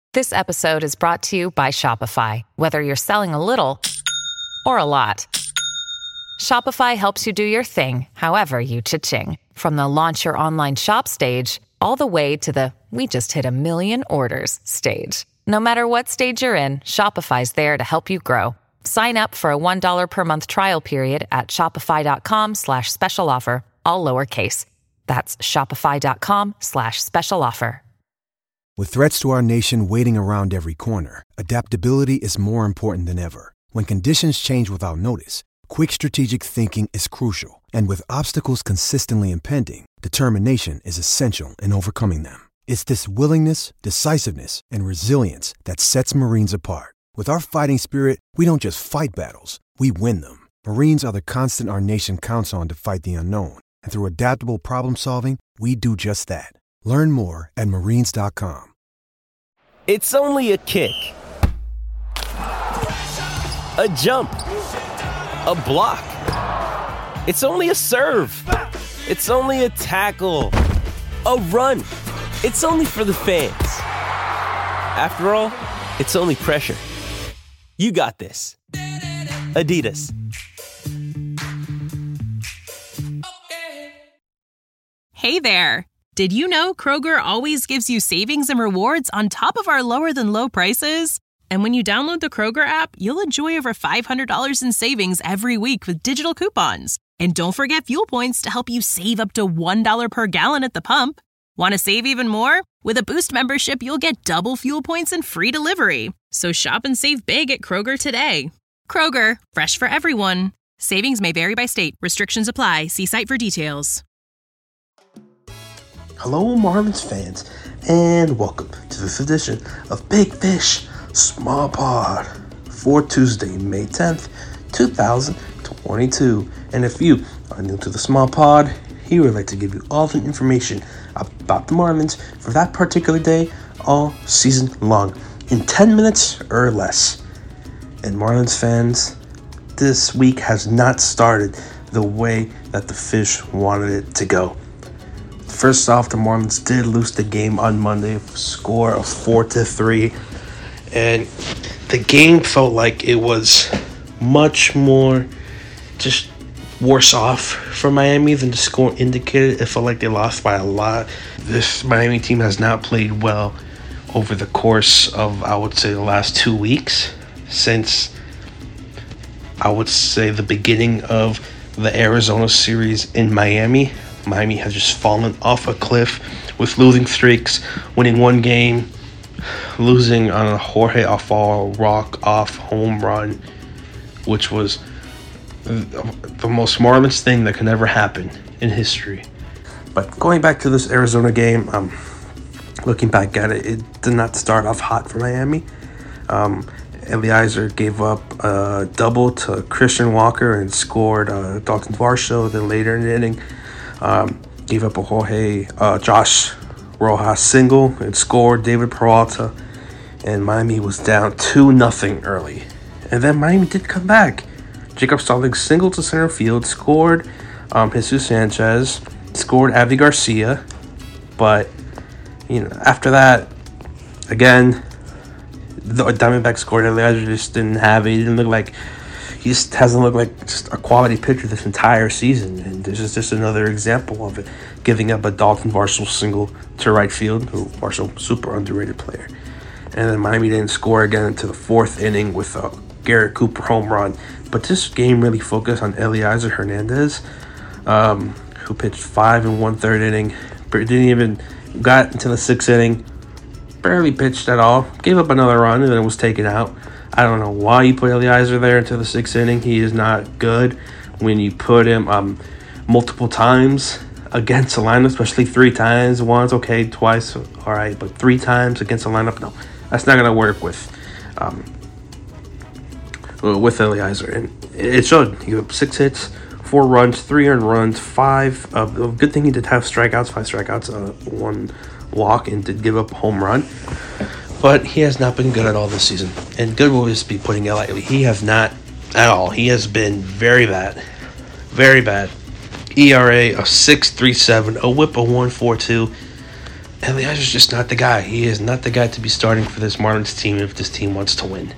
This episode is brought to you by Shopify. Whether you're selling a little or a lot, Shopify helps you do your thing, however you cha-ching. From the launch your online shop stage, all the way to the we just hit 1 million orders stage. No matter what stage you're in, Shopify's there to help you grow. Sign up for a $1 per month trial period at shopify.com/special offer, all lowercase. That's shopify.com/special offer. With threats to our nation waiting around every corner, adaptability is more important than ever. When conditions change without notice, quick strategic thinking is crucial. And with obstacles consistently impending, determination is essential in overcoming them. It's this willingness, decisiveness, and resilience that sets Marines apart. With our fighting spirit, we don't just fight battles, we win them. Marines are the constant our nation counts on to fight the unknown. And through adaptable problem solving, we do just that. Learn more at marines.com. It's only a kick, a jump, a block. It's only a serve. It's only a tackle, a run. It's only for the fans. After all, it's only pressure. You got this. Adidas. Hey there. Did you know Kroger always gives you savings and rewards on top of our lower than low prices? And when you download the Kroger app, you'll enjoy over $500 in savings every week with digital coupons. And don't forget fuel points to help you save up to $1 per gallon at the pump. Want to save even more? With a Boost membership, you'll get double fuel points and free delivery. So shop and save big at Kroger today. Kroger, fresh for everyone. Savings may vary by state. Restrictions apply. See site for details. Hello, Marlins fans, and welcome to this edition of Big Fish, Small Pod for Tuesday, May 10th, 2022. And if you are new to the Small Pod, here we'd like to give you all the information about the Marlins for that particular day all season long in 10 minutes or less. And Marlins fans, this week has not started the way that the Fish wanted it to go. First off, the Marlins did lose the game on Monday with a score of 4-3, and the game felt like it was much more just worse off for Miami than the score indicated. It felt like they lost by a lot. This Miami team has not played well over the course of, I would say, the last 2 weeks since, I would say, the beginning of the Arizona series in Miami. Miami has just fallen off a cliff with losing streaks, winning one game, losing on a Jorge Alfaro walk-off home run, which was the most Marlins thing that could ever happen in history. But going back to this Arizona game, looking back at it, it did not start off hot for Miami. Eliezer gave up a double to Christian Walker and scored Dalton Varsho. Then later in the inning, gave up a Josh Rojas single and scored David Peralta, and Miami was down 2-0 early. And then Miami did come back. Jacob Stallings singled to center field, scored Jesus Sanchez, scored Avi Garcia, but after that, again, the Diamondbacks scored. Eliezer just didn't have it. He just hasn't looked like just a quality pitcher this entire season. And this is just another example of it, giving up a Dalton Varsho single to right field, who Varsho, super underrated player. And then Miami didn't score again until the fourth inning with a Garrett Cooper home run. But this game really focused on Eliezer Hernandez, who pitched 5 1/3 inning, didn't even got into the 6th inning, barely pitched at all, gave up another run, and then was taken out. I don't know why you put Eliezer there into the 6th inning. He is not good when you put him multiple times against a lineup, especially 3 times. Once, okay, twice, all right, but 3 times against a lineup, no, that's not going to work with Eliezer. And it showed. He had 6 hits, 4 runs, 3 earned runs, 5. Good thing he did have strikeouts, 5 strikeouts, 1 walk, and did give up a home run. But he has not been good at all this season. And good will just be putting it lightly. He has not at all. He has been very bad. Very bad. ERA of 6.37, a whip of 1.42. Eliezer's just not the guy. He is not the guy to be starting for this Marlins team if this team wants to win.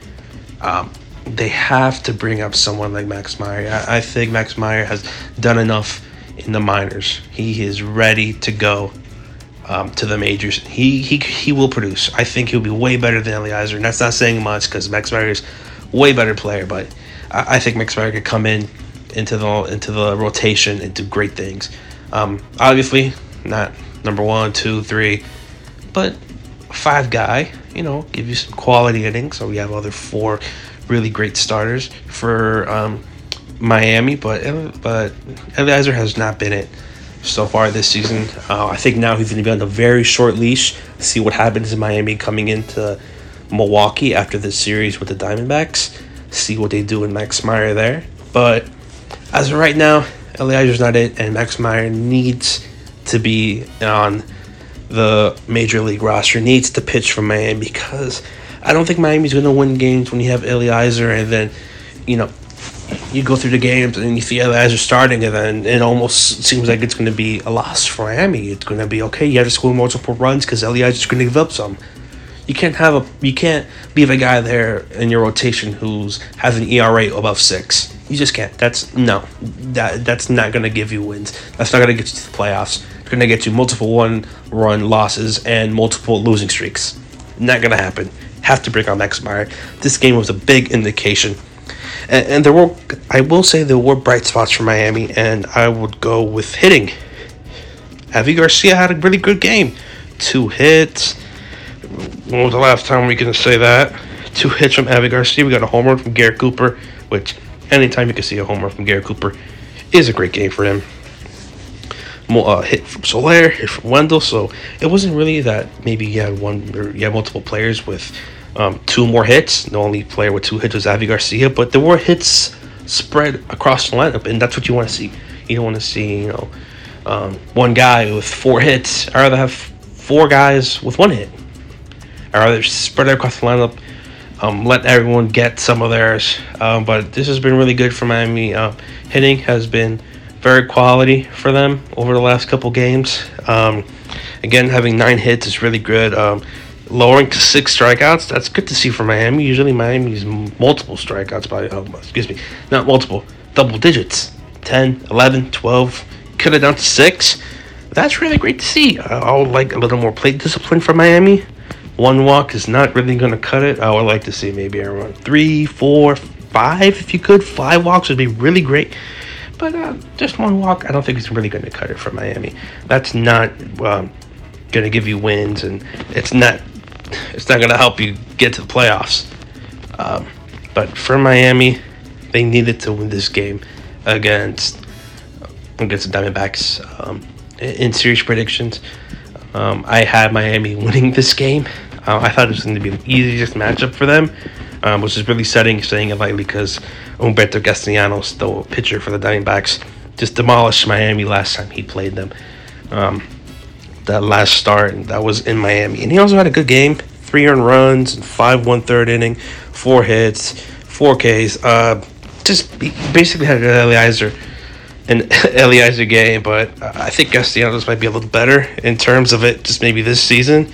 They have to bring up someone like Max Meyer. I think Max Meyer has done enough in the minors. He is ready to go to the majors. He will produce. I think he'll be way better than Eliezer, and that's not saying much because Max Meyer is a way better player. But I think Max Meyer could come into the rotation and do great things. Obviously, not number 1, 2, 3, but 5 guy. Give you some quality innings. So we have other 4 really great starters for Miami, but Eliezer has not been it so far this season. I think now he's going to be on a very short leash. See what happens in Miami coming into Milwaukee after this series with the Diamondbacks. See what they do with Max Meyer there. But as of right now, Eliezer's not it, and Max Meyer needs to be on the major league roster, needs to pitch for Miami, because I don't think Miami's going to win games when you have Eliezer, and then, you go through the games and you see Eliezer starting, and then it almost seems like it's going to be a loss for Miami. It's going to be, okay, you have to score multiple runs because Eliezer's going to give up some. You can't leave a guy there in your rotation who's has an ERA above 6. You just can't. That's not going to give you wins. That's not going to get you to the playoffs. It's going to get you multiple 1-run losses and multiple losing streaks. Not going to happen. Have to bring on Max Meyer. This game was a big indication. And I will say there were bright spots for Miami, and I would go with hitting. Avi Garcia had a really good game. 2 hits. When was the last time we can say that? 2 hits from Avi Garcia. We got a home run from Garrett Cooper, which anytime you can see a home run from Garrett Cooper is a great game for him. Hit from Soler, hit from Wendell. So it wasn't really that maybe you had multiple players with 2 more hits. The only player with 2 hits was Avi Garcia, but there were hits spread across the lineup, and that's what you want to see. You don't want to see, one guy with 4 hits. I'd rather have 4 guys with 1 hit. I'd rather spread it across the lineup, let everyone get some of theirs. But this has been really good for Miami. Hitting has been very quality for them over the last couple games. Again, having 9 hits is really good. Lowering to 6 strikeouts, that's good to see for Miami. Usually Miami's multiple strikeouts not multiple, double digits. 10, 11, 12, cut it down to 6. That's really great to see. I would like a little more plate discipline from Miami. 1 walk is not really going to cut it. I would like to see maybe around 3, 4, 5 if you could. 5 walks would be really great. But just 1 walk, I don't think it's really going to cut it for Miami. That's not going to give you wins, and it's not going to help you get to the playoffs. But for Miami, they needed to win this game against the Diamondbacks. In series predictions, I had Miami winning this game. I thought it was going to be the easiest matchup for them, which is really saying it lightly because Humberto Castellanos, the pitcher for the Diamondbacks, just demolished Miami last time he played them. That last start, and that was in Miami. And he also had a good game. 3 earned runs, 5 1/3 inning, 4 hits, 4 Ks. Just basically had an Eliezer game, but I think Castellanos might be a little better in terms of it, just maybe this season.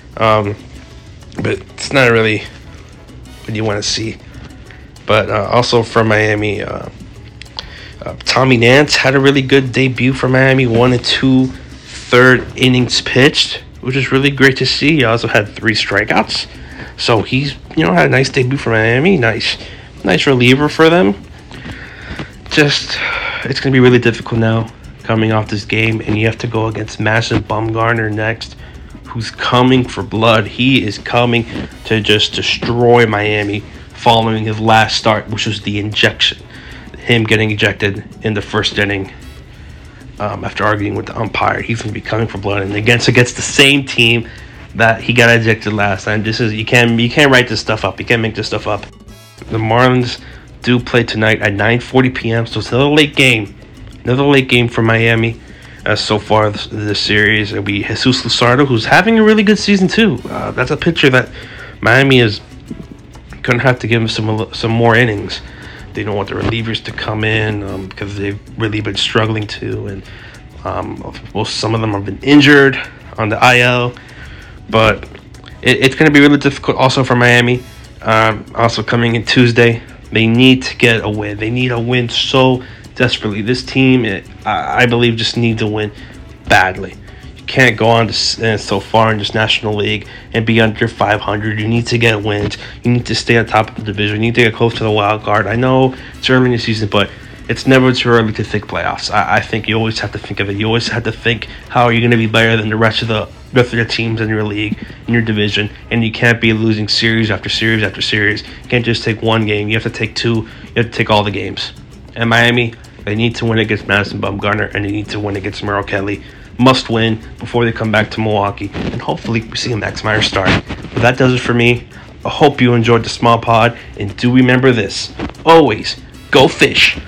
But it's not really what you want to see. But also for Miami, Tommy Nance had a really good debut for Miami. 1 2/3 innings pitched, which is really great to see. He also had 3 strikeouts. So he's, had a nice debut for Miami. Nice reliever for them. Just, it's going to be really difficult now coming off this game, and you have to go against Madison Bumgarner next, who's coming for blood. He is coming to just destroy Miami following his last start, which was the injection. Him getting ejected in the first inning after arguing with the umpire. He's going to be coming for blood, and against the same team that he got ejected last time. You can't write this stuff up. You can't make this stuff up. The Marlins do play tonight at 9:40 p.m. So it's another late game for Miami. So far this series, it'll be Jesus Luzardo, who's having a really good season too. That's a pitcher that Miami is gonna have to give him some more innings. They don't want the relievers to come in because they've really been struggling too, and some of them have been injured. on the IL. But it's going to be really difficult also for Miami. Also coming in Tuesday, they need to get a win. They need a win so desperately. This team, I believe, just needs a win badly. You can't go on so far in this National League and be under 500. You need to get wins. You need to stay on top of the division. You need to get close to the wild card. I know it's early in the season, but it's never too early to think playoffs. I think you always have to think of it. You always have to think, how are you going to be better than the rest of the teams in your league, in your division, and you can't be losing series after series after series. You can't just take one game. You have to take two. You have to take all the games. And Miami, they need to win against Madison Bumgarner, and they need to win against Merrill Kelly. Must win before they come back to Milwaukee, and hopefully we see a Max Meyer start. But that does it for me. I hope you enjoyed the small pod, and do remember this: always go fish.